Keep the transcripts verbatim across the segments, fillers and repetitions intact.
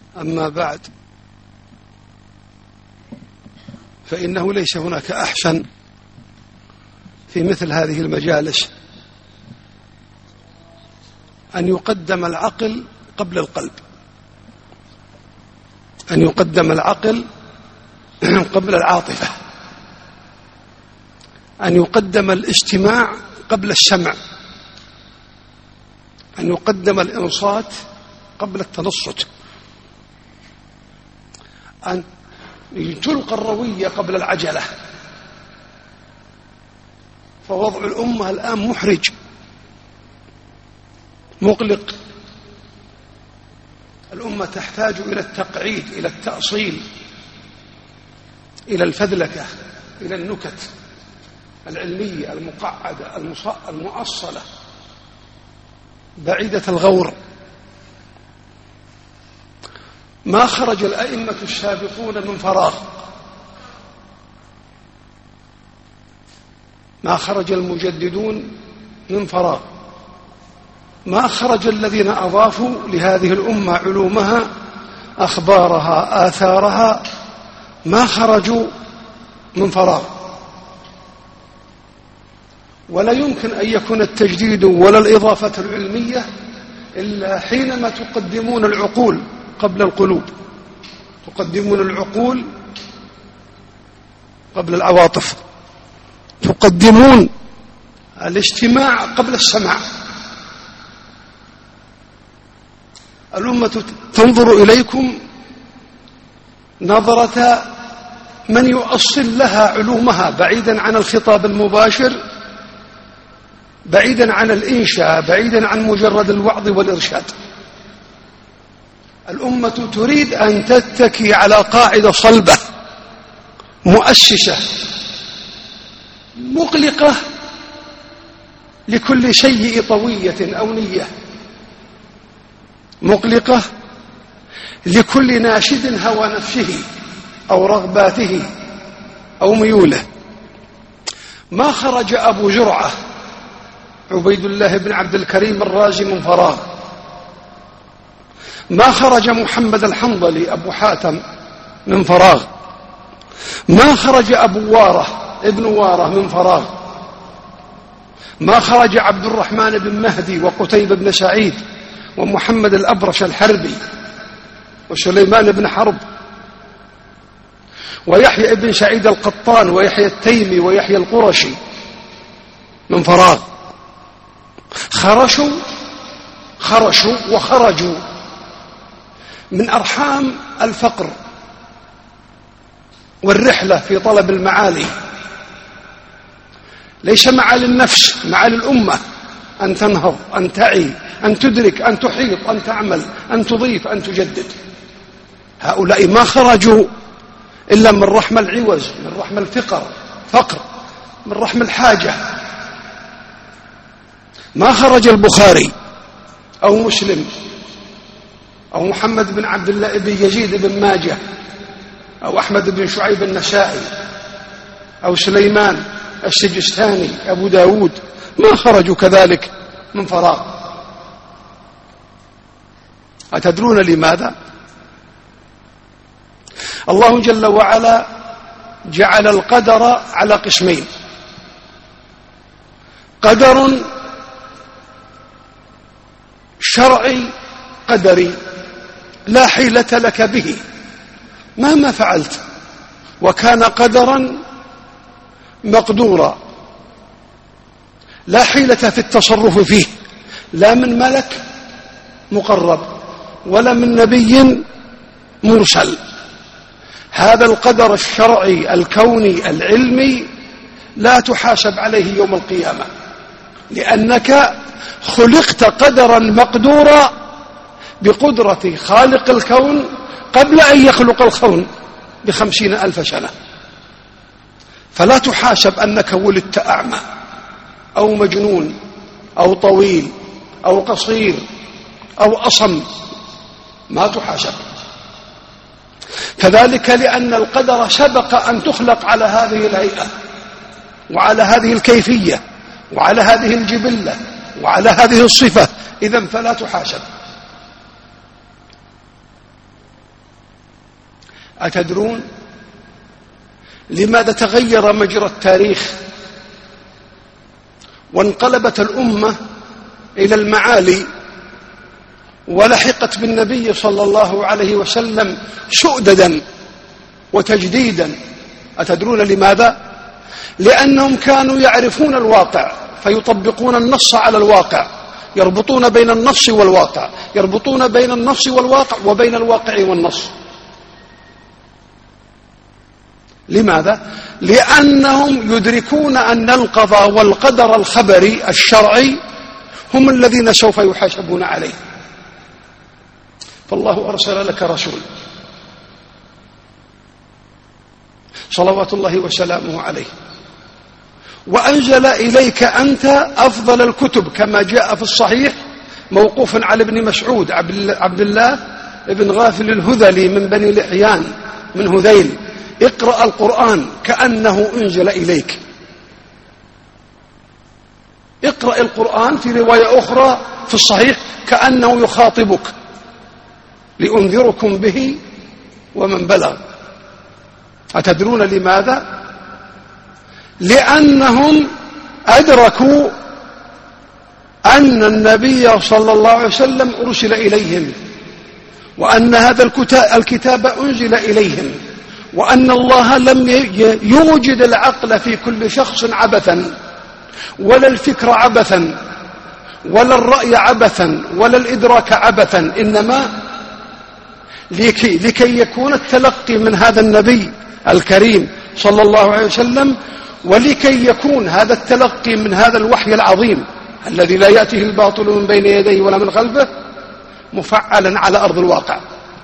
أما بعد، فإنه ليس هناك أحسن في مثل هذه المجالس أن يقدم العقل قبل القلب، أن يقدم العقل قبل العاطفة، أن يقدم الاستماع قبل السمع، أن يقدم الإنصات قبل التنصت، أن تلقى الروية قبل العجلة. فوضع الأمة الآن محرج مقلق. الأمة تحتاج إلى التقعيد، إلى التأصيل، إلى الفذلكة، إلى النكت العلمية المقعدة المؤصلة بعيدة الغور. ما خرج الأئمة السابقون من فراغ، ما خرج المجددون من فراغ، ما خرج الذين أضافوا لهذه الأمة علومها، أخبارها، آثارها، ما خرجوا من فراغ. ولا يمكن أن يكون التجديد ولا الإضافة العلمية إلا حينما تقدمون العقول قبل القلوب، تقدمون العقول قبل العواطف، تقدمون الاجتماع قبل السماع. الأمة تنظر إليكم نظرة من يؤصل لها علومها بعيدا عن الخطاب المباشر، بعيدا عن الإنشاء، بعيدا عن مجرد الوعظ والإرشاد. الأمة تريد أن تتكي على قاعدة صلبة مؤسسة مقلقة لكل شيء طوية أو نية، مقلقة لكل ناشد هوى نفسه أو رغباته أو ميوله. ما خرج أبو زرعة عبيد الله بن عبد الكريم الرازي من فراغ، ما خرج محمد الحنظلي أبو حاتم من فراغ، ما خرج أبو وارة ابن وارة من فراغ، ما خرج عبد الرحمن بن مهدي وقتيبة بن سعيد ومحمد الأبرش الحربي وسليمان بن حرب ويحيى بن سعيد القطان ويحيى التيمي ويحيى القرشي من فراغ. خرشوا خرشوا وخرجوا من أرحام الفقر والرحلة في طلب المعالي. ليس معالي النفس، معالي الأمة، أن تنهض، أن تعي، أن تدرك، أن تحيط، أن تعمل، أن تضيف، أن تجدد. هؤلاء ما خرجوا إلا من رحم العوز، من رحم الفقر فقر، من رحم الحاجة. ما خرج البخاري أو مسلم أو محمد بن عبد الله بن يزيد بن ماجه أو أحمد بن شعيب النسائي أو سليمان السجستاني أبو داود، ما خرجوا كذلك من فراغ. أتدرون لماذا؟ الله جل وعلا جعل القدر على قسمين: قدر شرعي قدري لا حيلة لك به مهما فعلت، وكان قدرا مقدورا لا حيلة في التصرف فيه، لا من ملك مقرب ولا من نبي مرسل. هذا القدر الشرعي الكوني العلمي لا تحاسب عليه يوم القيامة، لأنك خلقت قدرا مقدورا بقدرة خالق الكون قبل أن يخلق الكون بخمسين ألف سنة. فلا تحاسب أنك ولدت أعمى أو مجنون أو طويل أو قصير أو أصم، ما تحاسب. كذلك لأن القدر سبق أن تخلق على هذه الهيئة وعلى هذه الكيفية وعلى هذه الجبلة وعلى هذه الصفة، إذن فلا تحاسب. أتدرون لماذا تغير مجرى التاريخ وانقلبت الأمة إلى المعالي ولحقت بالنبي صلى الله عليه وسلم سؤددا وتجديدا؟ أتدرون لماذا؟ لأنهم كانوا يعرفون الواقع فيطبقون النص على الواقع، يربطون بين النص والواقع، يربطون بين النص والواقع وبين الواقع والنص. لماذا؟ لأنهم يدركون أن القضاء والقدر الخبري الشرعي هم الذين سوف يحاسبون عليه. فالله أرسل لك رسول صلوات الله وسلامه عليه، وأنزل إليك أنت أفضل الكتب كما جاء في الصحيح موقوفا على ابن مسعود عبد الله بن غافل الهذلي من بني لحيان من هذيل: اقرأ القرآن كأنه أنزل إليك. اقرأ القرآن في رواية أخرى في الصحيح كأنه يخاطبك: لأنذركم به ومن بلغ. أتدرون لماذا؟ لأنهم أدركوا أن النبي صلى الله عليه وسلم أرسل إليهم، وأن هذا الكتاب أنزل إليهم، وأن الله لم يوجد العقل في كل شخص عبثا، ولا الفكر عبثا، ولا الرأي عبثا، ولا الإدراك عبثا، إنما لكي, لكي يكون التلقي من هذا النبي الكريم صلى الله عليه وسلم، ولكي يكون هذا التلقي من هذا الوحي العظيم الذي لا يأتيه الباطل من بين يديه ولا من خلفه مفعلا على أرض الواقع.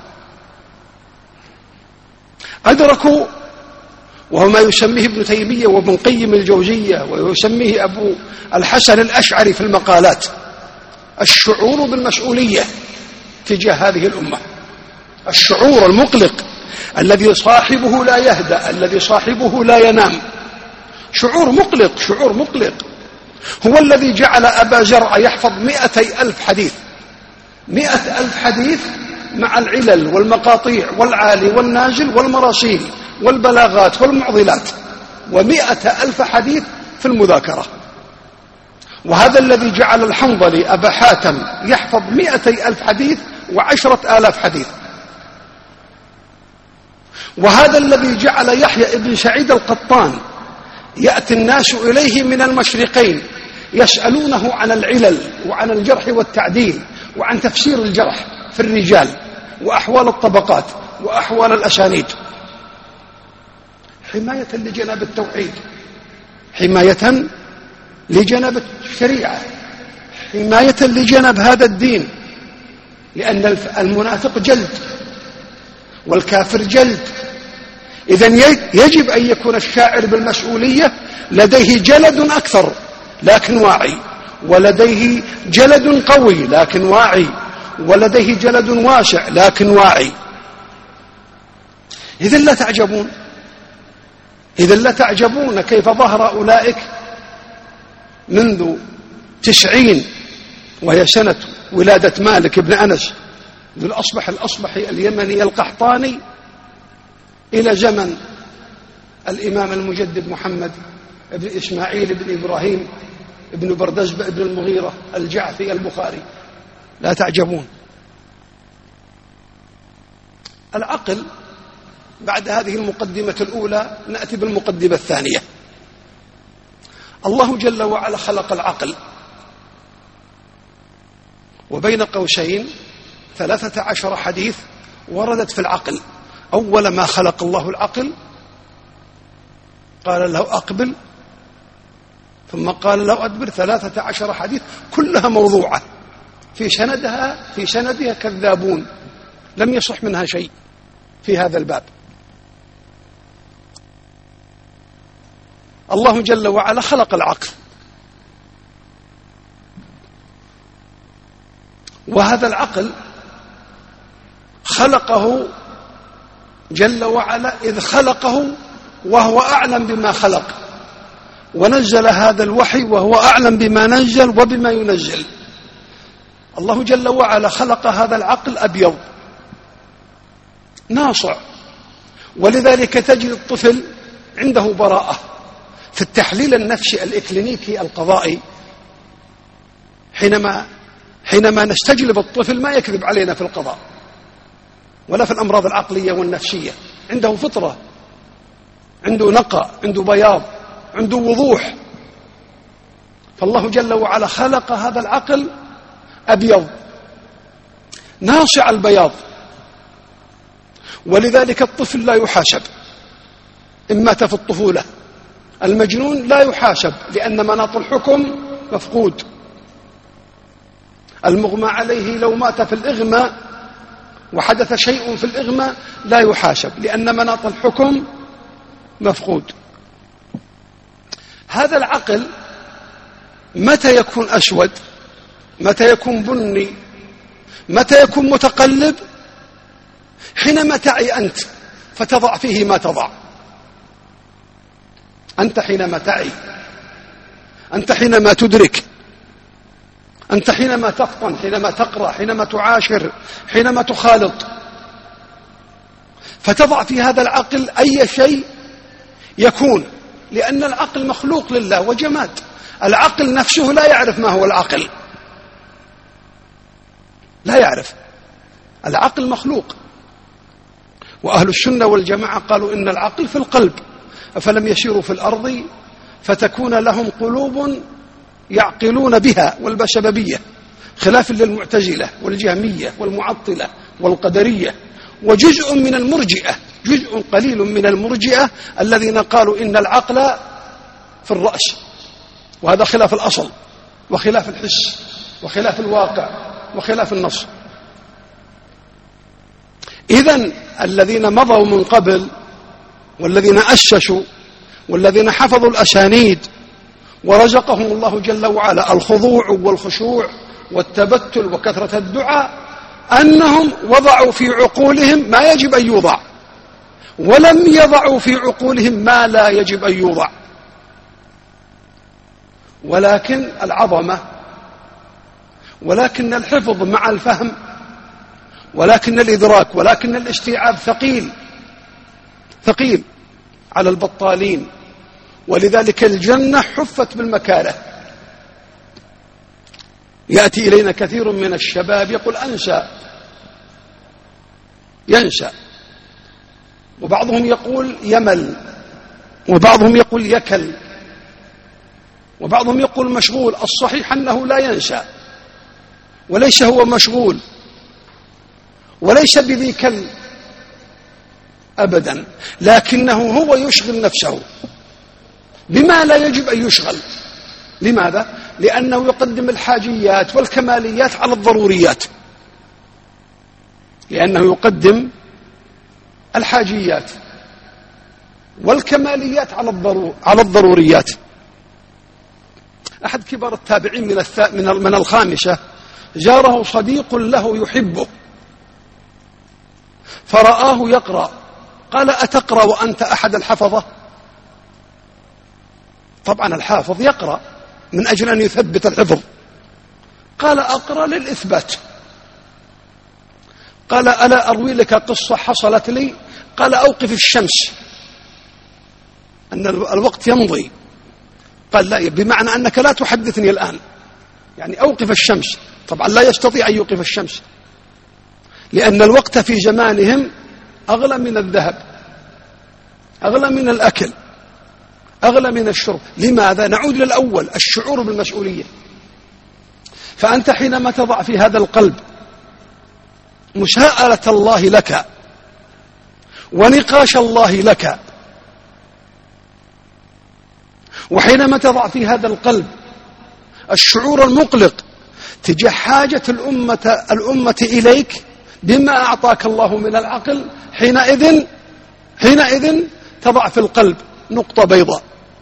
أدركوا، وهو ما يسميه ابن تيمية وابن قيم الجوزية ويسميه أبو الحسن الأشعري في المقالات، الشعور بالمسؤولية تجاه هذه الأمة، الشعور المقلق الذي صاحبه لا يهدأ، الذي صاحبه لا ينام، شعور مقلق، شعور مقلق. هو الذي جعل أبا زرع يحفظ مئتي ألف حديث، مئة ألف حديث مع العلل والمقاطيع والعالي والنازل والمراسيل والبلاغات والمعضلات، ومئة ألف حديث في المذاكرة. وهذا الذي جعل الحنظلي أبا حاتم يحفظ مئتي ألف حديث وعشرة آلاف حديث. وهذا الذي جعل يحيى ابن سعيد القطان يأتي الناس إليه من المشرقين يسألونه عن العلل وعن الجرح والتعديل وعن تفسير الجرح في الرجال وأحوال الطبقات وأحوال الأسانيد، حماية لجناب التوحيد، حماية لجناب الشريعة، حماية لجناب هذا الدين، لأن المنافق جلد والكافر جلد. إذن يجب أن يكون الشاعر بالمسؤولية لديه جلد أكثر لكن واعي، ولديه جلد قوي لكن واعي، ولديه جلد واسع لكن واعي. إذن لا تعجبون، إذن لا تعجبون كيف ظهر أولئك منذ تسعين وهي سنة ولادة مالك بن أنس ذو الأصبح الأصبحي اليمني القحطاني إلى زمن الإمام المجدد محمد بن إسماعيل بن إبراهيم بن بردزبة بن المغيرة الجعفي البخاري. لا تعجبون. العقل بعد هذه المقدمة الأولى نأتي بالمقدمة الثانية. الله جل وعلا خلق العقل، وبين قوسين ثلاثة عشر حديث وردت في العقل. أول ما خلق الله العقل قال له أقبل، ثم قال له أدبر. ثلاثة عشر حديث كلها موضوعة، في سندها في سندها كذابون، لم يصح منها شيء في هذا الباب. الله جل وعلا خلق العقل، وهذا العقل خلقه جل وعلا إذ خلقه وهو أعلم بما خلق، ونزل هذا الوحي وهو أعلم بما نزل وبما ينزل. الله جل وعلا خلق هذا العقل أبيض ناصع ولذلك تجد الطفل عنده براءة في التحليل النفسي الإكلينيكي القضائي. حينما حينما نستجلب الطفل ما يكذب علينا في القضاء ولا في الأمراض العقلية والنفسية، عنده فطرة، عنده نقاء، عنده بياض، عنده وضوح. فالله جل وعلا خلق هذا العقل أبيض ناصع البياض، ولذلك الطفل لا يحاسب إن مات في الطفولة. المجنون لا يحاسب لأن مناط الحكم مفقود. المغمى عليه لو مات في الإغماء وحدث شيء في الإغماء لا يحاسب لأن مناط الحكم مفقود. هذا العقل متى يكون أسود؟ متى يكون بني؟ متى يكون متقلب؟ حينما تعي أنت فتضع فيه ما تضع. أنت حينما تعي، أنت حينما تدرك، أنت حينما تفطن، حينما تقرأ، حينما تعاشر، حينما تخالط، فتضع في هذا العقل أي شيء يكون، لأن العقل مخلوق لله وجماد. العقل نفسه لا يعرف ما هو العقل، لا يعرف. العقل مخلوق. وأهل السنة والجماعة قالوا إن العقل في القلب، أفلم يسيروا في الأرض فتكون لهم قلوب يعقلون بها، والبسببية، خلاف للمعتزلة والجهمية والمعطلة والقدرية وجزء من المرجئة، جزء قليل من المرجئة الذين قالوا إن العقل في الرأس، وهذا خلاف الأصل وخلاف الحس وخلاف الواقع وخلاف النص. إذن الذين مضوا من قبل والذين أسسوا والذين حفظوا الأسانيد ورزقهم الله جل وعلا الخضوع والخشوع والتبتل وكثرة الدعاء، أنهم وضعوا في عقولهم ما يجب أن يوضع، ولم يضعوا في عقولهم ما لا يجب أن يوضع. ولكن العظمة، ولكن الحفظ مع الفهم، ولكن الإدراك، ولكن الاستيعاب ثقيل ثقيل على البطالين. ولذلك الجنة حفت بالمكاره. يأتي إلينا كثير من الشباب يقول أنسى، ينسى، وبعضهم يقول يمل، وبعضهم يقول يكل، وبعضهم يقول مشغول. الصحيح أنه لا ينسى، وليس هو مشغول، وليس بذي كل أبدا، لكنه هو يشغل نفسه بما لا يجب أن يشغل. لماذا؟ لأنه يقدم الحاجيات والكماليات على الضروريات، لأنه يقدم الحاجيات والكماليات على الضرور على الضروريات. أحد كبار التابعين من من من الخامسة جاره صديق له يحبه، فرآه يقرأ، قال أتقرأ وأنت أحد الحفظة؟ طبعا الحافظ يقرأ من أجل أن يثبت الحفظ. قال أقرأ للإثبات. قال ألا أروي لك قصة حصلت لي؟ قال أوقف الشمس، أن الوقت يمضي. قال لا، بمعنى أنك لا تحدثني الآن، يعني أوقف الشمس. طبعا لا يستطيع أن يوقف الشمس، لأن الوقت في زمانهم أغلى من الذهب، أغلى من الأكل، أغلى من الشرب. لماذا؟ نعود للأول، الشعور بالمسؤولية. فأنت حينما تضع في هذا القلب مساءلة الله لك ونقاش الله لك، وحينما تضع في هذا القلب الشعور المقلق تجاه حاجة الأمة, الأمة إليك بما أعطاك الله من العقل، حينئذ حينئذ تضع في القلب نقطة بيضاء.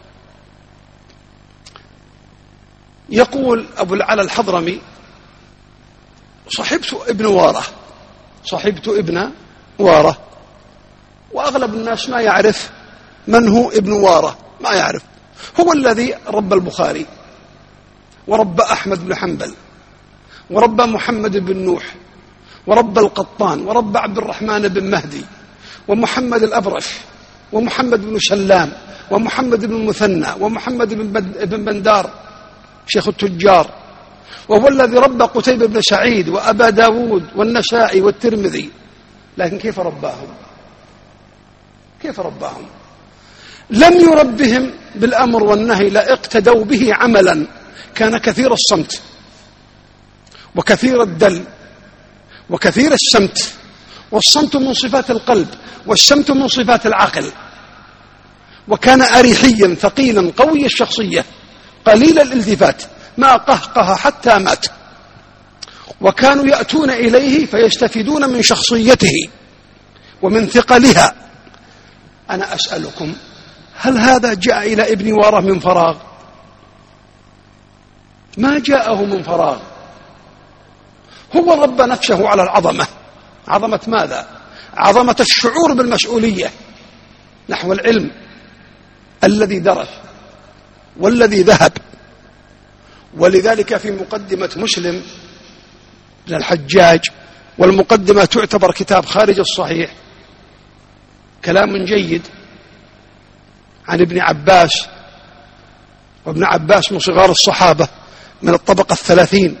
يقول أبو العلا الحضرمي: صحبت ابن واره، صحبت ابن واره. وأغلب الناس ما يعرف من هو ابن واره، ما يعرف. هو الذي ربى البخاري وربى أحمد بن حنبل وربى محمد بن نوح وربى القطان وربى عبد الرحمن بن مهدي ومحمد الأبرش ومحمد بن سلام ومحمد بن المثنى ومحمد بن بندار شيخ التجار، وهو الذي ربى قتيبة بن سعيد وأبا داود والنسائي والترمذي. لكن كيف رباهم؟ كيف رباهم؟ لم يربهم بالأمر والنهي، لا اقتدوا به عملا. كان كثير الصمت وكثير الدل وكثير السمت، والصمت من صفات القلب والسمت من صفات العقل. وكان أريحيا ثقيلا قوي الشخصية قليل الالتفات، ما قهقه حتى مات. وكانوا يأتون إليه فيستفيدون من شخصيته ومن ثقلها. أنا أسألكم، هل هذا جاء إلى ابن واره من فراغ؟ ما جاءه من فراغ، هو رب نفسه على العظمة. عظمة ماذا؟ عظمة الشعور بالمسؤولية نحو العلم الذي درس والذي ذهب. ولذلك في مقدمة مسلم بن الحجاج، والمقدمة تعتبر كتاب خارج الصحيح، كلام جيد عن ابن عباس، وابن عباس من صغار الصحابة من الطبقة الثلاثين،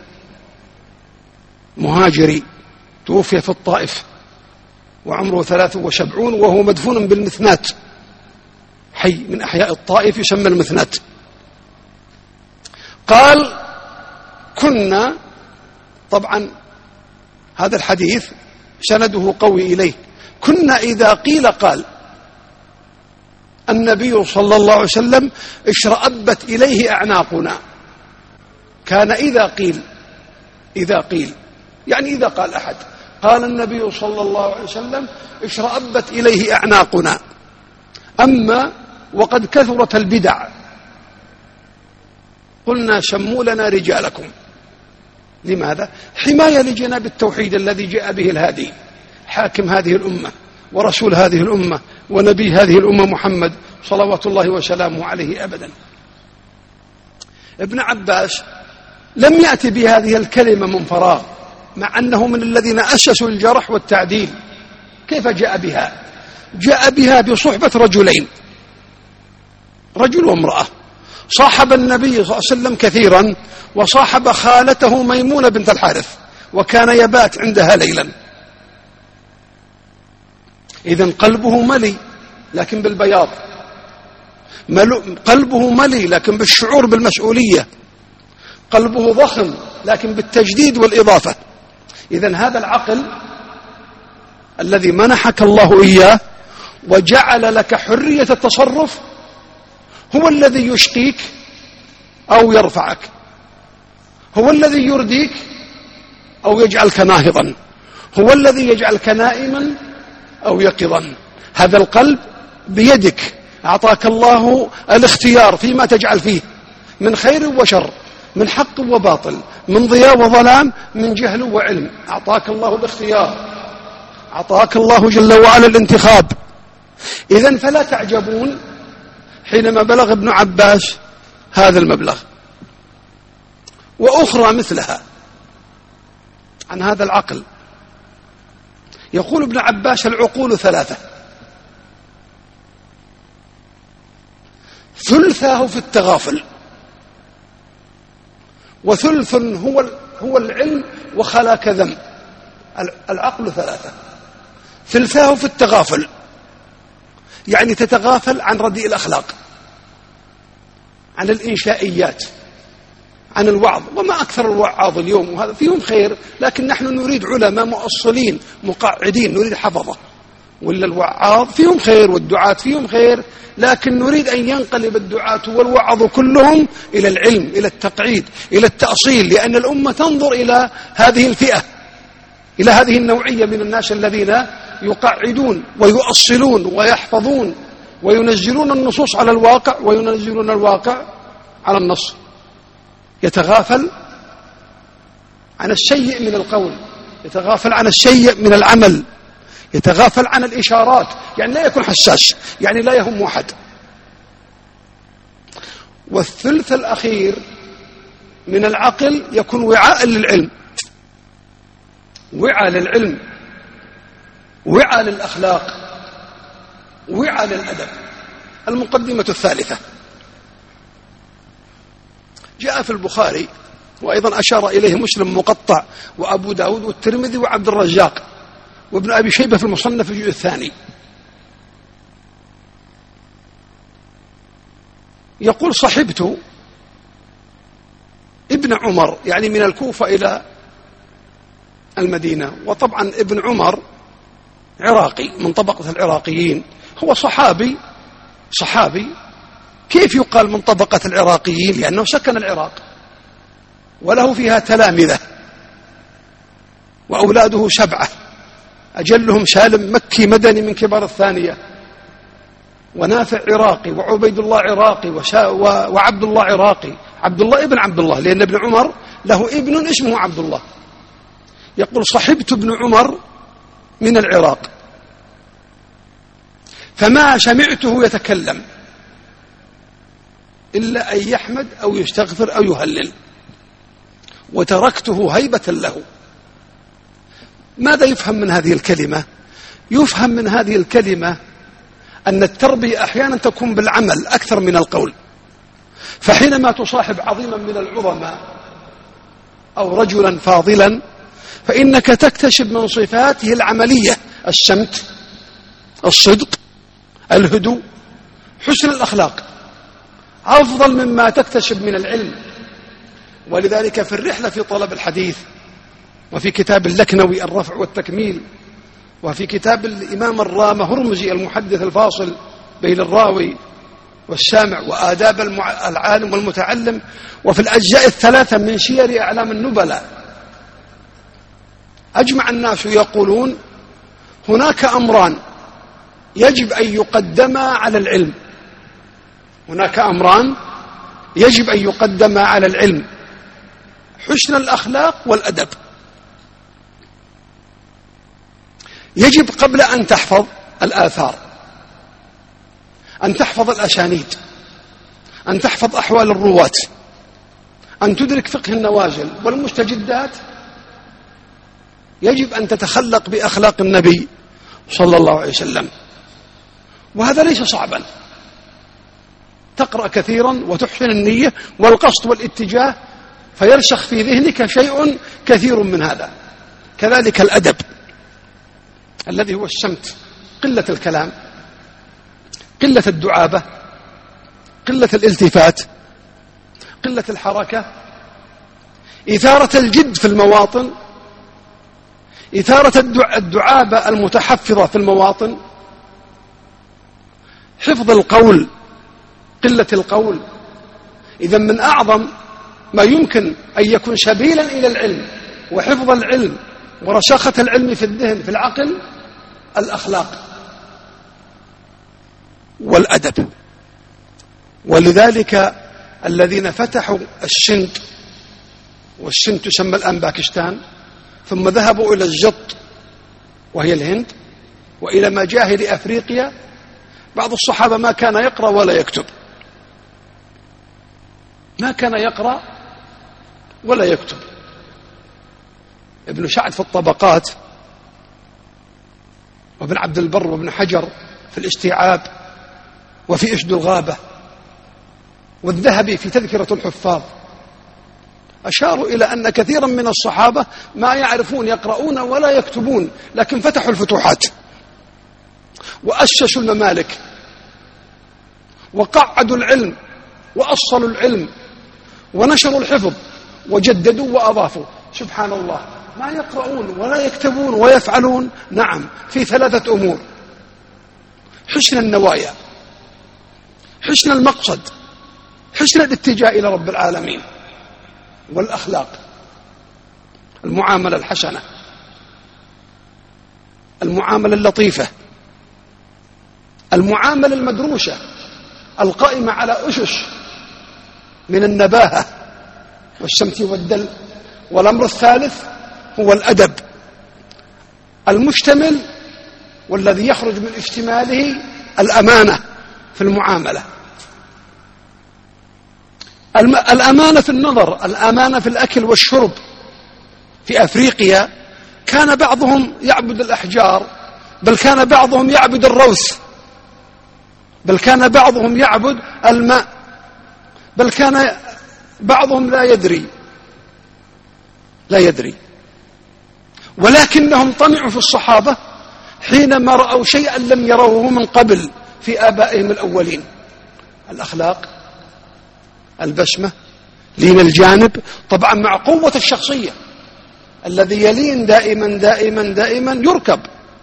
مهاجري، توفي في الطائف وعمره ثلاث وسبعون، وهو مدفون بالمثنات، حي من أحياء الطائف يسمى المثنات. قال: كنا، طبعا هذا الحديث سنده قوي إليه، كنا إذا قيل قال. النبي صلى الله عليه وسلم اشرأبت إليه أعناقنا. كان إذا قيل، إذا قيل يعني إذا قال أحد، قال النبي صلى الله عليه وسلم اشرأبت إليه أعناقنا. أما وقد كثرت البدع قلنا سموا لنا رجالكم. لماذا؟ حماية لجناب التوحيد الذي جاء به الهادي، حاكم هذه الأمة ورسول هذه الأمة ونبي هذه الأمة محمد صلوات الله وسلامه عليه أبدا. ابن عباس لم يأتي بهذه الكلمة من فراغ، مع أنه من الذين أسسوا الجرح والتعديل. كيف جاء بها؟ جاء بها بصحبة رجلين، رجل وامرأة. صاحب النبي صلى الله عليه وسلم كثيرا، وصاحب خالته ميمونة بنت الحارث، وكان يبات عندها ليلا. إذن قلبه ملي لكن بالبياض، قلبه ملي لكن بالشعور بالمسؤولية، قلبه ضخم لكن بالتجديد والإضافة. إذن هذا العقل الذي منحك الله إياه وجعل لك حرية التصرف هو الذي يشقيك أو يرفعك، هو الذي يرديك أو يجعلك ناهضا، هو الذي يجعلك نائما أو يقظا. هذا القلب بيدك، أعطاك الله الاختيار فيما تجعل فيه من خير وشر، من حق وباطل، من ضياء وظلام، من جهل وعلم. أعطاك الله الاختيار، أعطاك الله جل وعلا الانتخاب. إذن فلا تعجبون حينما بلغ ابن عباس هذا المبلغ. وأخرى مثلها عن هذا العقل، يقول ابن عباس: العقول ثلاثة، ثلثاه في التغافل، وثلث هو هو العلم وخلاك ذم. العقل ثلاثة، ثلثاه في التغافل، يعني تتغافل عن رديء الأخلاق، عن الإنشائيات، عن الوعظ. وما أكثر الوعاظ اليوم، وهذا فيهم خير، لكن نحن نريد علماء مؤصلين مقعدين، نريد حفظة. ولا الوعاظ فيهم خير والدعاة فيهم خير، لكن نريد أن ينقلب الدعاة والوعظ كلهم إلى العلم، إلى التقعيد، إلى التأصيل، لأن الأمة تنظر إلى هذه الفئة، إلى هذه النوعية من الناس الذين يقعدون ويؤصلون ويحفظون وينزلون النصوص على الواقع وينزلون الواقع على النص. يتغافل عن السيء من القول، يتغافل عن السيء من العمل، يتغافل عن الإشارات، يعني لا يكون حساس، يعني لا يهم أحد. والثلث الأخير من العقل يكون وعاء للعلم، وعاء للعلم، وعاء للأخلاق، وعاء للأدب. المقدمة الثالثة جاء في البخاري، وأيضا أشار إليه مسلم مقطع، وأبو داود والترمذي وعبد الرزاق وابن أبي شيبة في المصنف الجزء الثاني. يقول: صحبت ابن عمر، يعني من الكوفة إلى المدينة، وطبعا ابن عمر عراقي من طبقة العراقيين، هو صحابي صحابي كيف يقال من طبقة العراقيين؟ لأنه سكن العراق وله فيها تلامذة، وأولاده سبعة، أجلهم سالم مكي مدني من كبار الثانية، ونافع عراقي، وعبيد الله عراقي، وعبد الله عراقي، عبد الله ابن عبد الله، لأن ابن عمر له ابن اسمه عبد الله. يقول: صحبت ابن عمر من العراق، فما سمعته يتكلم إلا أن يحمد أو يستغفر أو يهلل، وتركته هيبة له. ماذا يفهم من هذه الكلمة؟ يفهم من هذه الكلمة أن التربية أحيانا تكون بالعمل أكثر من القول. فحينما تصاحب عظيما من العظماء أو رجلا فاضلا، فإنك تكتسب من صفاته العملية السمت، الصدق، الهدوء، حسن الأخلاق، أفضل مما تكتسب من العلم. ولذلك في الرحلة في طلب الحديث، وفي كتاب اللكنوي الرفع والتكميل، وفي كتاب الإمام الرامة هرمزي المحدث الفاصل بين الراوي والسامع، وآداب العالم والمتعلم، وفي الأجزاء الثلاثة من سير أعلام النبلاء، أجمع الناس يقولون: هناك أمران يجب أن يقدما على العلم، هناك أمران يجب أن يقدما على العلم: حسن الأخلاق والأدب. يجب قبل أن تحفظ الآثار أن تحفظ الأسانيد، أن تحفظ أحوال الرواة، أن تدرك فقه النوازل والمستجدات. يجب أن تتخلق بأخلاق النبي صلى الله عليه وسلم، وهذا ليس صعبا. تقرأ كثيرا وتحسن النية والقصد والاتجاه، فيرسخ في ذهنك شيء كثير من هذا. كذلك الأدب الذي هو السمت، قلة الكلام، قلة الدعابة، قلة الالتفات، قلة الحركة، إثارة الجد في المواطن، إثارة الدعابة المتحفظة في المواطن، حفظ القول، قلة القول. إذا من أعظم ما يمكن أن يكون سبيلا إلى العلم وحفظ العلم ورساخة العلم في الذهن في العقل الأخلاق والأدب. ولذلك الذين فتحوا السند، والسند تسمى الآن باكستان، ثم ذهبوا إلى الزط وهي الهند، وإلى مجاهل أفريقيا، بعض الصحابة ما كان يقرأ ولا يكتب، ما كان يقرأ ولا يكتب. ابن سعد في الطبقات، وابن عبد البر وابن حجر في الاستيعاب، وفي أسد الغابة، والذهبي في تذكرة الحفاظ، أشاروا إلى أن كثيرا من الصحابة ما يعرفون يقرؤون ولا يكتبون، لكن فتحوا الفتوحات وأسسوا الممالك وقعدوا العلم وأصلوا العلم ونشروا الحفظ وجددوا وأضافوا. سبحان الله، ما يقرؤون ولا يكتبون ويفعلون. نعم، في ثلاثة أمور: حسن النوايا، حسن المقصد، حسن الاتجاه إلى رب العالمين، والأخلاق، المعاملة الحسنة، المعاملة اللطيفة، المعاملة المدروسة القائمة على أسس من النباهة والسمت والدل. والأمر الثالث هو الأدب المشتمل، والذي يخرج من اشتماله الأمانة في المعاملة، الأمانة في النظر، الأمانة في الأكل والشرب. في أفريقيا كان بعضهم يعبد الأحجار، بل كان بعضهم يعبد الروث بل كان بعضهم يعبد الماء، بل كان بعضهم لا يدري لا يدري ولكنهم طمعوا في الصحابة حينما رأوا شيئا لم يروه من قبل في آبائهم الأولين: الأخلاق، البسمة، لين الجانب، طبعا مع قوة الشخصية. الذي يلين دائما دائما دائما يركب.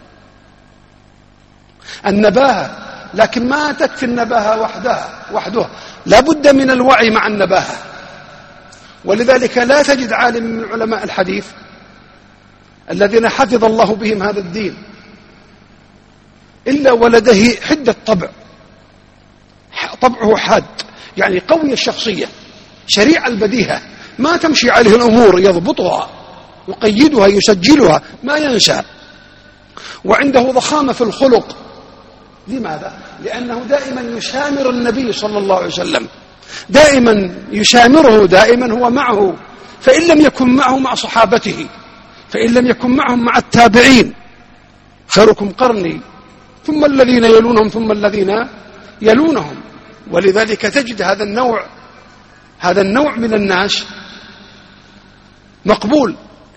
النباهة، لكن ما تكفي النباهة وحدها وحدها، لا بد من الوعي مع النباهة. ولذلك لا تجد عالم من علماء الحديث الذين حفظ الله بهم هذا الدين إلا ولديه حدة طبع، طبعه حاد، يعني قوي الشخصية، سريع البديهة، ما تمشي عليه الأمور، يضبطها، يقيدها، يسجلها، ما ينسى. وعنده ضخامة في الخلق. لماذا؟ لأنه دائما يشامر النبي صلى الله عليه وسلم، دائما يشامره، دائما هو معه. فإن لم يكن معه مع صحابته، فإن لم يكن معهم مع التابعين: خيركم قرني ثم الذين يلونهم ثم الذين يلونهم. ولذلك تجد هذا النوع هذا النوع من الناس مقبول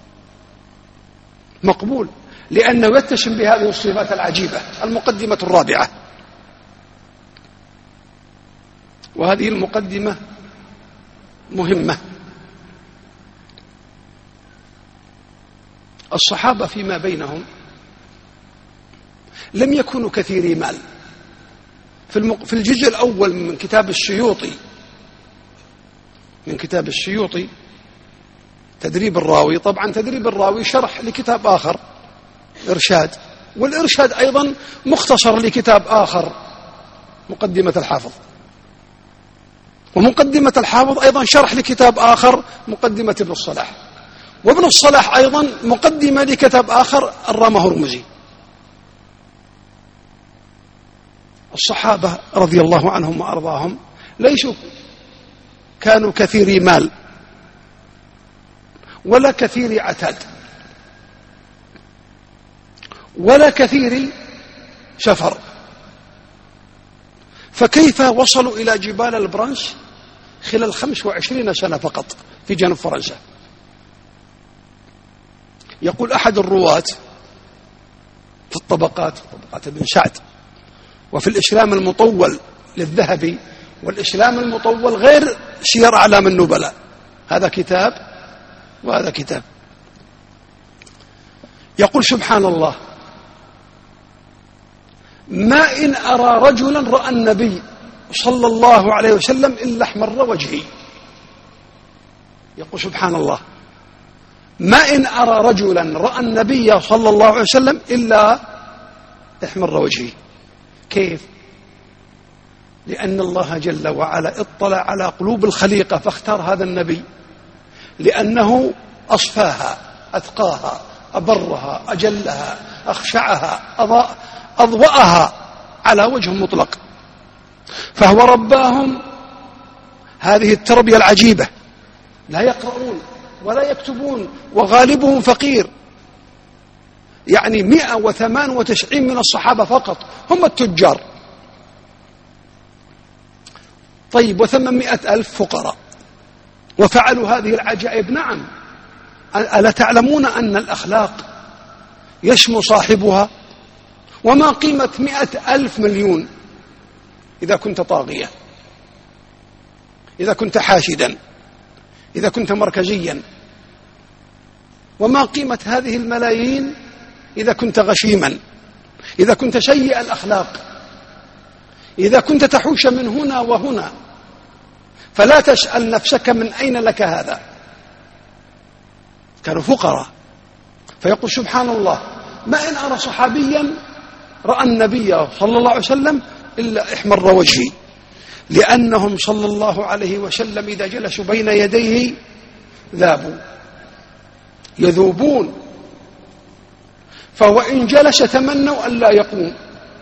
مقبول لأنه يتسم بهذه الصفات العجيبة. المقدمة الرابعة، وهذه المقدمة مهمة. الصحابة فيما بينهم لم يكونوا كثيري مال. في الجزء الأول من كتاب السيوطي من كتاب السيوطي تدريب الراوي، طبعا تدريب الراوي شرح لكتاب آخر، إرشاد، والإرشاد أيضا مختصر لكتاب آخر، مقدمة الحافظ، ومقدمة الحافظ أيضا شرح لكتاب آخر، مقدمة ابن الصلاح، وابن الصلاح أيضا مقدمة لكتاب آخر، الرامة هرمزي. الصحابة رضي الله عنهم وأرضاهم ليسوا كانوا كثيري مال ولا كثيري عتاد ولا كثيري سفر، فكيف وصلوا إلى جبال البرانس خلال خمس وعشرين سنة فقط في جنوب فرنسا؟ يقول أحد الرواة في الطبقات، طبقات ابن سعد، وفي الإسلام المطول للذهبي، والإسلام المطول غير سير أعلام النبلاء، هذا كتاب وهذا كتاب. يقول: سبحان الله، ما إن أرى رجلا رأى النبي صلى الله عليه وسلم إلا احمر وجهي. يقول: سبحان الله، ما إن أرى رجلا رأى النبي صلى الله عليه وسلم إلا احمر وجهي. كيف؟ لأن الله جل وعلا اطلع على قلوب الخليقة فاختار هذا النبي، لأنه أصفاها، أتقاها، أبرها، أجلها، أخشعها، أضاء أضوأها على وجه مطلق. فهو رباهم هذه التربية العجيبة، لا يقرؤون ولا يكتبون، وغالبهم فقير، يعني مئة وثمان وتسعين من الصحابة فقط هم التجار. طيب، وثمانمائة ألف فقراء، وفعلوا هذه العجائب. نعم، ألا تعلمون أن الأخلاق يسمو صاحبها؟ وما قيمة مئة ألف مليون إذا كنت طاغية، إذا كنت حاشدا، إذا كنت مركزيا؟ وما قيمة هذه الملايين إذا كنت غشيما، إذا كنت سيء الأخلاق، إذا كنت تحوش من هنا وهنا؟ فلا تسأل نفسك من أين لك هذا. كانوا فقراء. فيقول: سبحان الله، ما إن أرى صحابيا رأى النبي صلى الله عليه وسلم إلا احمر وجهي، لأنهم صلى الله عليه وسلم إذا جلسوا بين يديه ذابوا، يذوبون. فهو إن جلس تمنوا أن لا يقوم،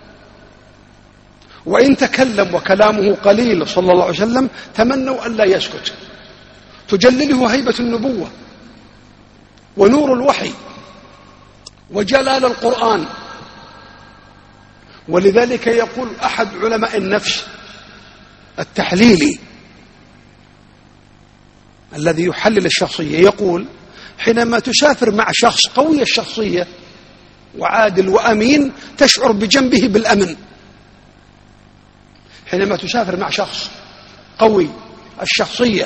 وإن تكلم وكلامه قليل صلى الله عليه وسلم تمنوا أن لا يسكت. تجلله هيبة النبوة ونور الوحي وجلال القرآن ولذلك يقول أحد علماء النفس التحليلي الذي يحلل الشخصية، يقول حينما تسافر مع شخص قوي الشخصية وعادل وأمين تشعر بجنبه بالأمن. حينما تسافر مع شخص قوي الشخصية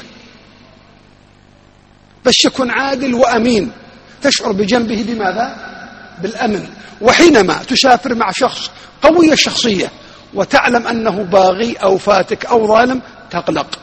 بس يكون عادل وأمين تشعر بجنبه بماذا؟ بالأمن. وحينما تسافر مع شخص قوي الشخصية وتعلم أنه باغي أو فاتك أو ظالم تقلق،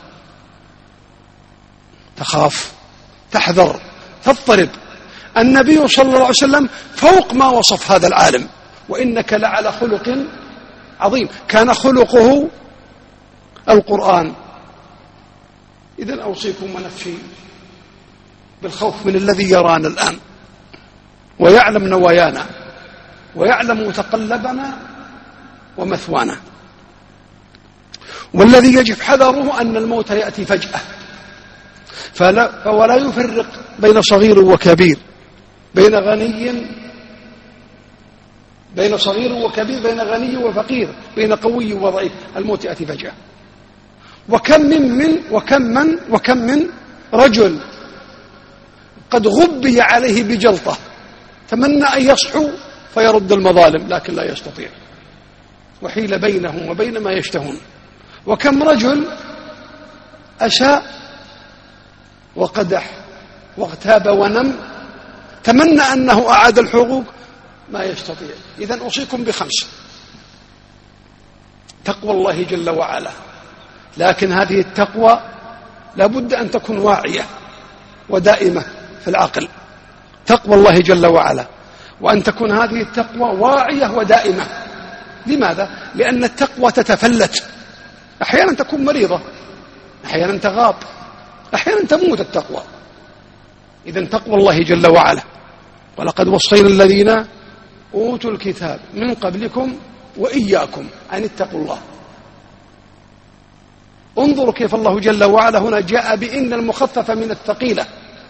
تخاف، تحذر، تضطرب. النبي صلى الله عليه وسلم فوق ما وصف هذا العالم: وإنك لعلى خلق عظيم. كان خلقه القرآن. إذن أوصيكم ونفسي بالخوف من الذي يرانا الآن ويعلم نوايانا ويعلم متقلبنا ومثوانا، والذي يجب حذره أن الموت يأتي فجأة، فلا ولا يفرق بين صغير وكبير، بين غني بين صغير وكبير، بين غني وفقير، بين قوي وضعيف. الموت يأتي فجأة. وكم من من وكم من وكم من رجل قد غبي عليه بجلطة تمنى أن يصحو فيرد المظالم لكن لا يستطيع، وحيل بينهم وبين ما يشتهون. وكم رجل أساء وقدح واغتاب ونم تمنى أنه أعاد الحقوق ما يستطيع. إذن أوصيكم بخمس: تقوى الله جل وعلا، لكن هذه التقوى لابد أن تكون واعية ودائمة في العقل. تقوى الله جل وعلا، وأن تكون هذه التقوى واعية ودائمة. لماذا؟ لأن التقوى تتفلت، أحيانا تكون مريضة، أحيانا تغاب، أحيانا تموت التقوى. إذن تقوى الله جل وعلا: ولقد وصينا الذين أوتوا الكتاب من قبلكم وإياكم أن اتقوا الله. انظروا كيف الله جل وعلا هنا جاء بإن المخففة من الثقيلة،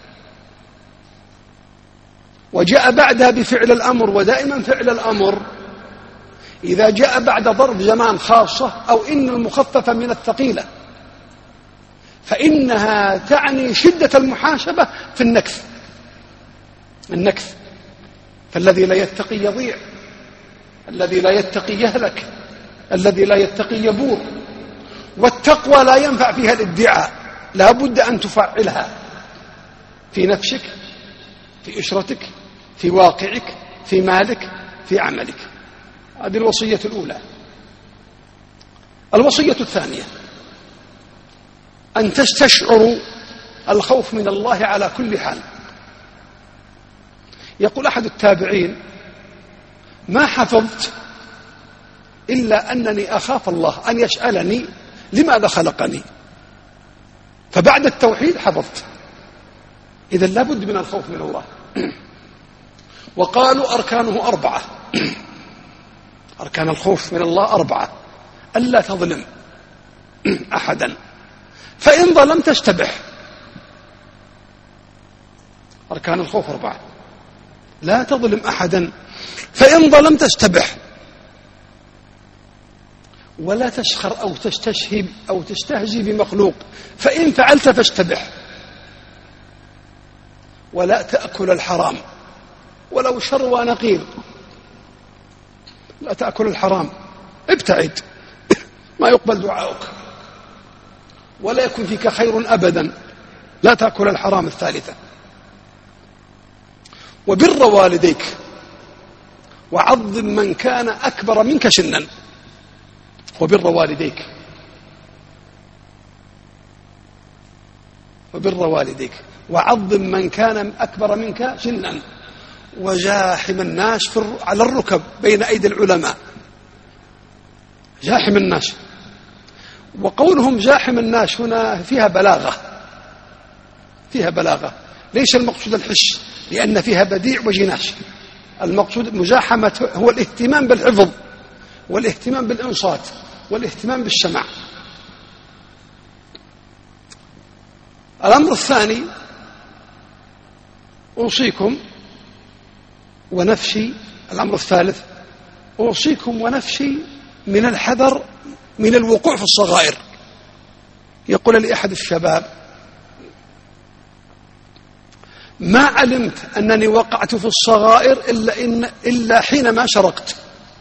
وجاء بعدها بفعل الأمر. ودائما فعل الأمر إذا جاء بعد ظرف زمان خاصة أو إن المخففة من الثقيلة فإنها تعني شدة المحاسبة في النكث. النكث فالذي لا يتقي يضيع، الذي لا يتقي يهلك، الذي لا يتقي يبور. والتقوى لا ينفع فيها الادعاء، لا بد أن تفعلها في نفسك، في أسرتك، في واقعك، في مالك، في عملك. هذه الوصية الأولى. الوصية الثانية: أن تستشعروا الخوف من الله على كل حال. يقول أحد التابعين: ما حفظت إلا أنني أخاف الله أن يسألني لماذا خلقني، فبعد التوحيد حفظت. إذن لا بد من الخوف من الله. وقالوا أركانه أربعة. أركان الخوف من الله أربعة: ألا تظلم أحدا، فإن ظلمت استبح. أركان الخوف أربعة: لا تظلم أحدا، فإن ظلمت استبح، ولا تسخر أو تستشهب أو تستهزي بمخلوق، فإن فعلت فاستبح، ولا تأكل الحرام ولو شروى نقير. لا تأكل الحرام، ابتعد، ما يقبل دعاؤك، ولا يكون فيك خير أبدا. لا تأكل الحرام. الثالثة: وبر والديك وعظم من كان أكبر منك سنا. وبر والديك وبر والديك وعظم من كان أكبر منك سنا، وزاحم الناس على الركب بين أيدي العلماء. زاحم الناس، وقولهم زاحم الناس هنا فيها بلاغة، فيها بلاغة. ليس المقصود الحس، لأن فيها بديع وجناس. المقصود مزاحمة هو الاهتمام بالحفظ والاهتمام بالإنصات والاهتمام بالسماع. الأمر الثاني: أوصيكم ونفسي. الأمر الثالث: أوصيكم ونفسي من الحذر من الوقوع في الصغائر. يقول لأحد الشباب: ما علمت أنني وقعت في الصغائر إلا, إن إلا حينما شرقت.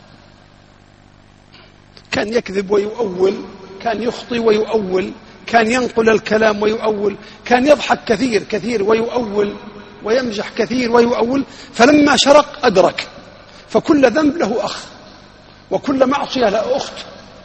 كان يكذب ويؤول، كان يخطي ويؤول، كان ينقل الكلام ويؤول، كان يضحك كثير كثير ويؤول، ويمزح كثير ويؤول. فلما شرق أدرك، فكل ذنب له أخ، وكل معصية له أخت.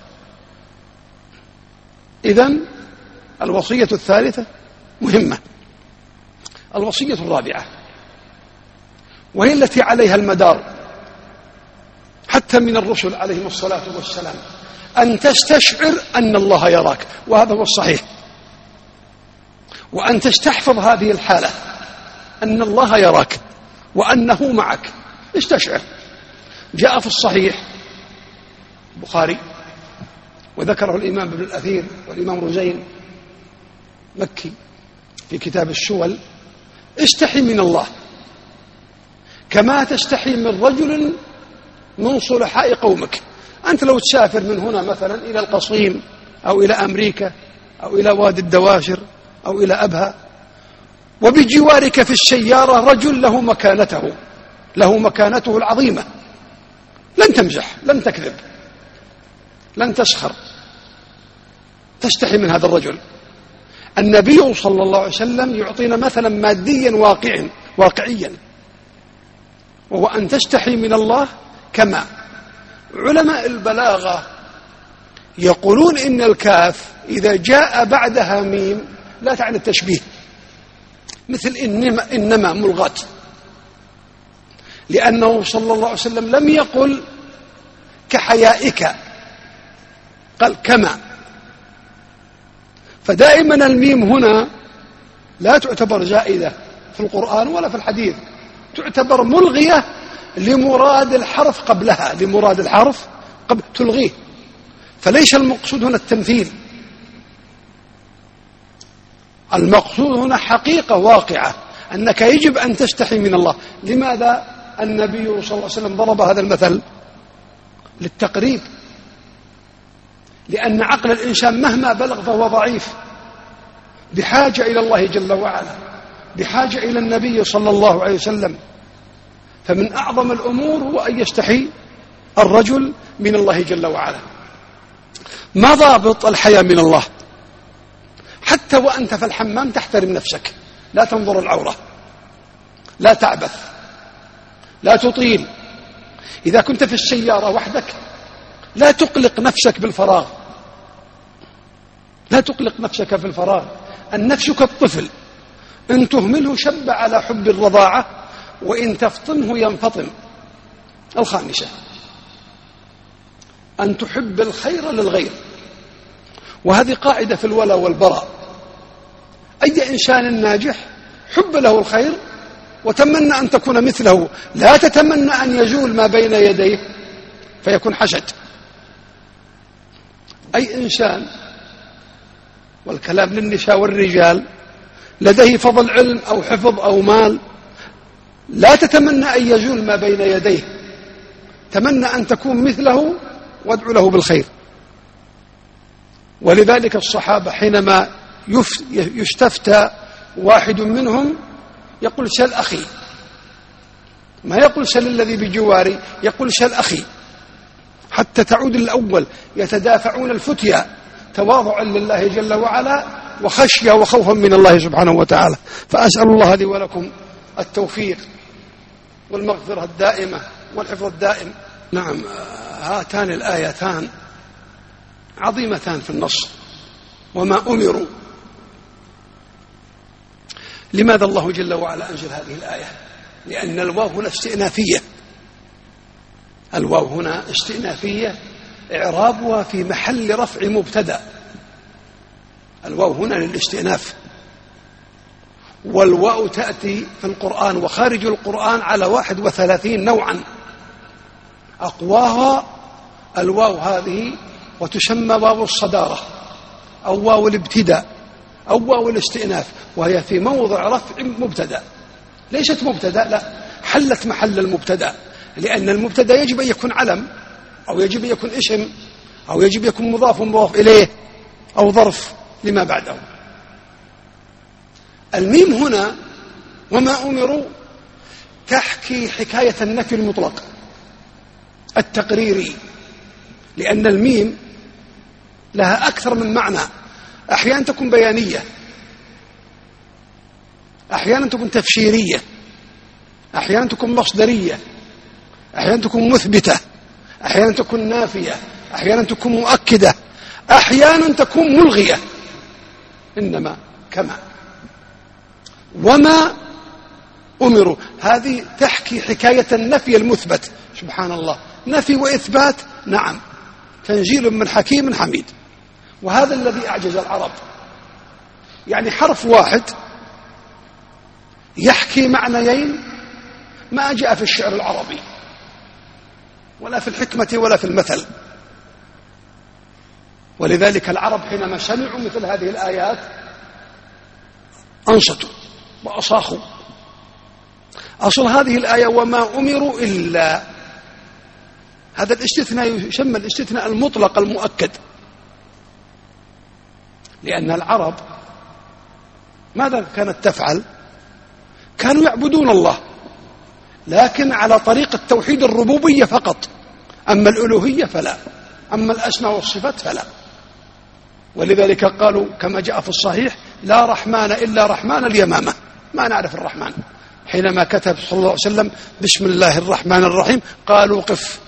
إذن الوصية الثالثة مهمة. الوصية الرابعة، وهي التي عليها المدار حتى من الرسل عليهم الصلاة والسلام، أن تستشعر أن الله يراك، وهذا هو الصحيح، وأن تستحفظ هذه الحالة أن الله يراك وأنه معك. استشعر. جاء في الصحيح البخاري وذكره الإمام ابن الأثير والإمام رزين مكي في كتاب الشول: استحي من الله كما تستحي من رجل من صلحاء قومك. أنت لو تسافر من هنا مثلا إلى القصيم أو إلى أمريكا أو إلى وادي الدواشر أو إلى أبها، وبجوارك في السيارة رجل له مكانته له مكانته العظيمة، لن تمزح، لن تكذب، لن تسخر، تستحي من هذا الرجل. النبي صلى الله عليه وسلم يعطينا مثلا ماديا واقعا واقعيا، وهو أن تستحي من الله. كما علماء البلاغة يقولون إن الكاف إذا جاء بعدها ميم لا تعني التشبيه، مثل إنما, إنما ملغاة، لأنه صلى الله عليه وسلم لم يقل كحيائك، قال كما. فدائما الميم هنا لا تعتبر زائدة في القرآن ولا في الحديث، تعتبر ملغية لمراد الحرف قبلها، لمراد الحرف قبل تلغيه. فليس المقصود هنا التمثيل، المقصود هنا حقيقة واقعة أنك يجب أن تستحي من الله. لماذا النبي صلى الله عليه وسلم ضرب هذا المثل؟ للتقريب، لأن عقل الإنسان مهما بلغ فهو ضعيف، بحاجة إلى الله جل وعلا، بحاجة إلى النبي صلى الله عليه وسلم. فمن أعظم الأمور هو أن يستحي الرجل من الله جل وعلا. ما ضابط الحياء من الله؟ حتى وأنت في الحمام تحترم نفسك، لا تنظر العورة، لا تعبث، لا تطيل. إذا كنت في السيارة وحدك لا تقلق نفسك بالفراغ، لا تقلق نفسك في الفراغ. النفس كالطفل، إن تهمله شب على حب الرضاعة، وإن تفطمه ينفطم. الخامسة أن تحب الخير للغير، وهذه قاعدة في الولاء والبراء. أي إنسان ناجح حب له الخير وتمنى أن تكون مثله، لا تتمنى أن يزول ما بين يديه فيكون حسد. أي إنسان، والكلام للنساء والرجال، لديه فضل علم أو حفظ أو مال، لا تتمنى أن يزول ما بين يديه، تمنى أن تكون مثله وادعو له بالخير. ولذلك الصحابة حينما يستفتى واحد منهم يقول سل أخي، ما يقول سل الذي بجواري، يقول سل أخي، حتى تعود الأول. يتدافعون الفتيا تواضعا لله جل وعلا وخشية وخوفا من الله سبحانه وتعالى. فأسأل الله لي ولكم التوفيق والمغفرة الدائمة والحفظ الدائم. نعم، هاتان الآيتان عظيمتان في النص وما أمروا. لماذا الله جل وعلا أنزل هذه الآية؟ لأن الواو هنا استئنافية، الواو هنا استئنافية، إعرابها في محل رفع مبتدأ. الواو هنا للاستئناف، والواو تأتي في القرآن وخارج القرآن على واحد وثلاثين نوعا، أقواها الواو هذه، وتسمى واو الصدارة أو واو الابتداء أو واو الاستئناف، وهي في موضع رفع مبتدأ، ليست مبتدأ، لا، حلت محل المبتدأ، لأن المبتدأ يجب أن يكون علم، أو يجب أن يكون اسم، أو يجب أن يكون مضاف ومضاف إليه، أو ظرف لما بعده. الميم هنا وما أمروا تحكي حكاية النفي المطلق التقريري، لأن الميم لها أكثر من معنى، أحيانا تكون بيانية، أحيانا تكون تفسيرية، أحيانا تكون مصدرية، أحيانا تكون مثبتة، أحيانا تكون نافية، أحيانا تكون مؤكدة، أحيانا تكون ملغية. إنما كما وما أمروا هذه تحكي حكاية النفي المثبت. سبحان الله، نفي وإثبات، نعم، تنزيل من حكيم حميد. وهذا الذي أعجز العرب، يعني حرف واحد يحكي معنيين ما جاء في الشعر العربي ولا في الحكمة ولا في المثل. ولذلك العرب حينما سمعوا مثل هذه الآيات أنصتوا وأصاخوا. أصل هذه الآية وما أمروا إلا، هذا الاستثناء يسمى الاستثناء المطلق المؤكد، لأن العرب ماذا كانت تفعل؟ كانوا يعبدون الله، لكن على طريقة توحيد الربوبية فقط، أما الألوهية فلا، أما الأسماء والصفات فلا. ولذلك قالوا كما جاء في الصحيح لا رحمن إلا رحمن اليمامة، ما نعرف الرحمن. حينما كتب صلى الله عليه وسلم بسم الله الرحمن الرحيم قالوا قف.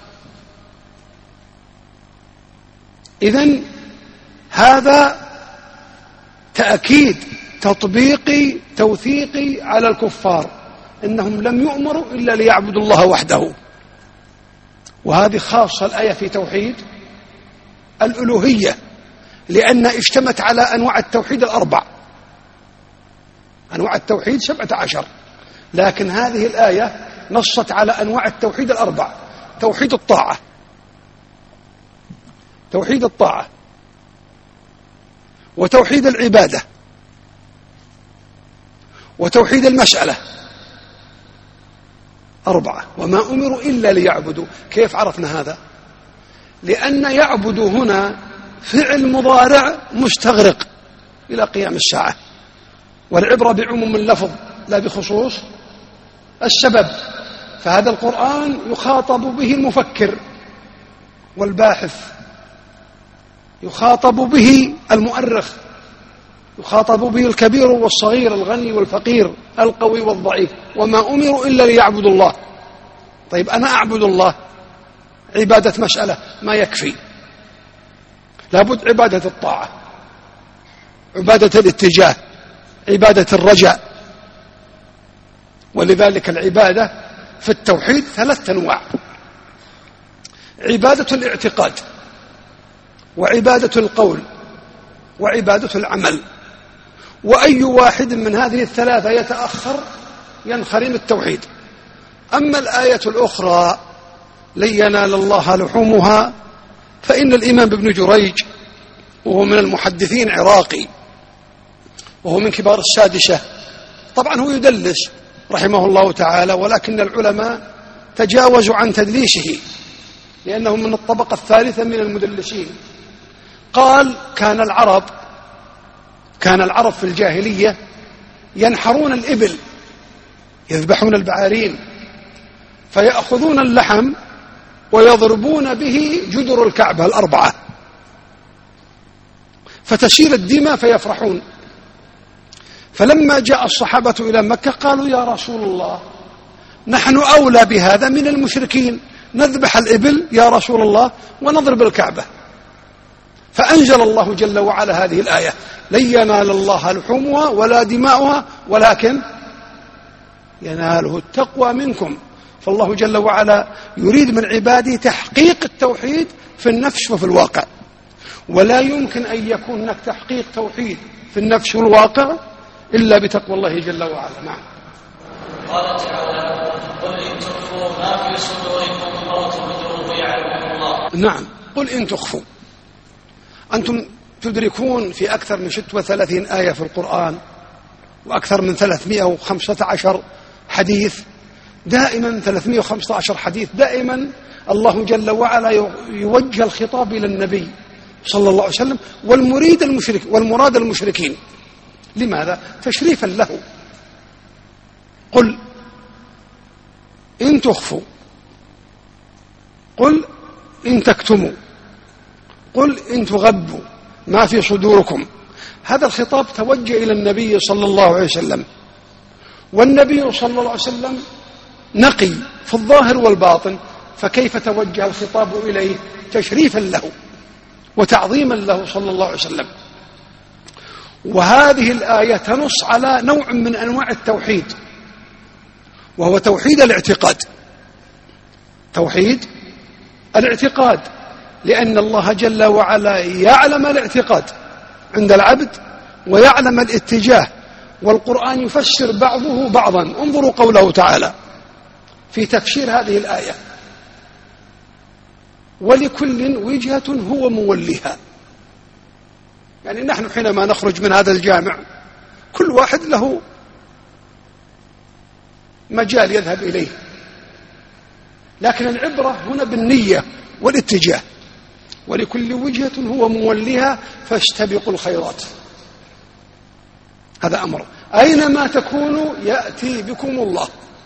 إذن هذا تأكيد تطبيقي توثيقي على الكفار، إنهم لم يؤمروا إلا ليعبدوا الله وحده. وهذه خاصة الآية في توحيد الألوهية، لأن اشتمت على أنواع التوحيد الأربع، أنواع التوحيد سبعة عشر، لكن هذه الآية نصت على أنواع التوحيد الأربع: توحيد الطاعة، توحيد الطاعة، وتوحيد العبادة، وتوحيد المسألة، أربعة. وما أمروا إلا ليعبدوا. كيف عرفنا هذا؟ لأن يعبدوا هنا فعل مضارع مستغرق إلى قيام الساعة، والعبرة بعموم اللفظ لا بخصوص السبب. فهذا القرآن يخاطب به المفكر والباحث، يخاطب به المؤرخ، يخاطب به الكبير والصغير، الغني والفقير، القوي والضعيف. وما أمروا إلا ليعبدوا الله. طيب أنا أعبد الله، عبادة مسألة ما يكفي، لابد عبادة الطاعة، عبادة الاتجاه، عبادة الرجاء. ولذلك العبادة في التوحيد ثلاث أنواع: عبادة الاعتقاد، وعبادة القول، وعبادة العمل. وأي واحد من هذه الثلاثة يتأخر ينخرم التوحيد. أما الآية الأخرى لن ينال الله لحومها، فإن الإمام ابن جريج وهو من المحدثين عراقي، وهو من كبار السادسة، طبعا هو يدلس رحمه الله تعالى، ولكن العلماء تجاوزوا عن تدليسه لأنه من الطبقة الثالثة من المدلسين. قال كان العرب كان العرب في الجاهلية ينحرون الإبل، يذبحون البعارين، فيأخذون اللحم ويضربون به جدر الكعبة الأربعة، فتسيل الدماء فيفرحون. فلما جاء الصحابة إلى مكة قالوا يا رسول الله نحن أولى بهذا من المشركين، نذبح الإبل يا رسول الله ونضرب الكعبة. فأنزل الله جل وعلا هذه الآية: لن ينال الله لحومها ولا دماؤها ولكن يناله التقوى منكم. فالله جل وعلا يريد من عباده تحقيق التوحيد في النفس وفي الواقع، ولا يمكن أن يكون هناك تحقيق توحيد في النفس والواقع إلا بتقوى الله جل وعلا. نعم. قال تعالى: قل إن تخفوا ما في صدوركم أو تبدوه يعلمه الله. نعم، قل إن تخفوا. أنتم تدركون في أكثر من ستة وثلاثين آية في القرآن وأكثر من ثلاثمائة وخمسة عشر حديث، دائما ثلاثمائة وخمسة عشر حديث، دائما الله جل وعلا يوجه الخطاب إلى النبي صلى الله عليه وسلم والمريد المشرك والمراد المشركين. لماذا؟ تشريفا له. قل إن تخفوا، قل إن تكتموا، قل إن تغبوا ما في صدوركم. هذا الخطاب توجه إلى النبي صلى الله عليه وسلم، والنبي صلى الله عليه وسلم نقي في الظاهر والباطن، فكيف توجه الخطاب إليه؟ تشريفا له وتعظيما له صلى الله عليه وسلم. وهذه الآية تنص على نوع من أنواع التوحيد، وهو توحيد الاعتقاد. توحيد الاعتقاد، لأن الله جل وعلا يعلم الاعتقاد عند العبد ويعلم الاتجاه، والقرآن يفسر بعضه بعضا. انظروا قوله تعالى في تفسير هذه الآية: ولكل وجهة هو موليها. يعني نحن حينما نخرج من هذا الجامع كل واحد له مجال يذهب إليه، لكن العبرة هنا بالنية والاتجاه. ولكل وجهة هو موليها فاستبقوا الخيرات. هذا أمر، أينما تكونوا يأتي بكم الله.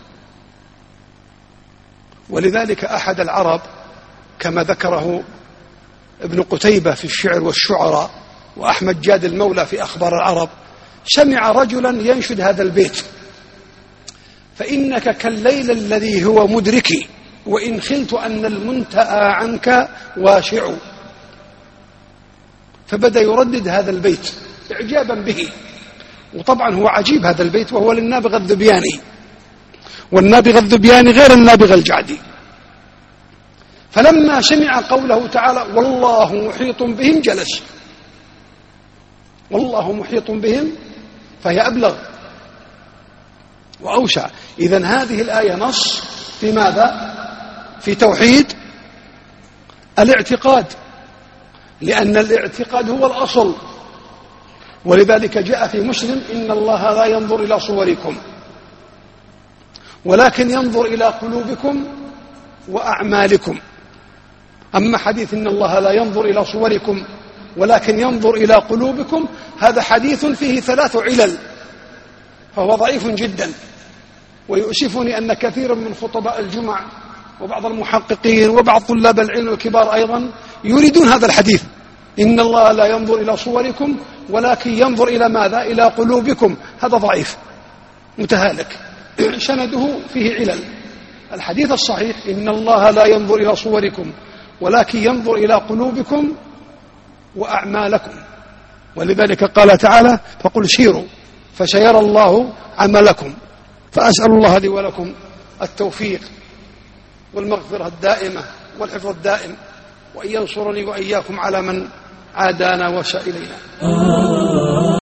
ولذلك أحد العرب كما ذكره ابن قتيبة في الشعر والشعراء، وأحمد جاد المولى في أخبار العرب، سمع رجلا ينشد هذا البيت: فإنك كالليل الذي هو مدركي، وإن خلت أن المنتهى عنك واسع. فبدأ يردد هذا البيت إعجابا به. وطبعا هو عجيب هذا البيت، وهو للنابغة الذبياني، والنابغة الذبياني غير النابغة الجعدي. فلما سمع قوله تعالى والله محيط بهم جلس. والله محيط بهم فهي أبلغ وأوسع. إذن هذه الآية نص في ماذا؟ في توحيد الاعتقاد، لأن الاعتقاد هو الأصل. ولذلك جاء في مسلم: إن الله لا ينظر إلى صوركم ولكن ينظر إلى قلوبكم وأعمالكم. أما حديث إن الله لا ينظر إلى صوركم ولكن ينظر إلى قلوبكم، هذا حديث فيه ثلاث علل، فهو ضعيف جدا. ويؤسفني أن كثيرا من خطباء الجمع وبعض المحققين وبعض طلاب العلم الكبار أيضا يريدون هذا الحديث: إن الله لا ينظر إلى صوركم ولكن ينظر إلى ماذا؟ إلى قلوبكم. هذا ضعيف متهالك، سنده فيه علل. الحديث الصحيح: إن الله لا ينظر إلى صوركم ولكن ينظر إلى قلوبكم وأعمالكم. ولذلك قال تعالى: فقل سيروا فسيرى الله عملكم. فأسأل الله لي ولكم التوفيق والمغفرة الدائمة والحفظ الدائم، وأن ينصرني وإياكم على من عادانا وساء إلينا.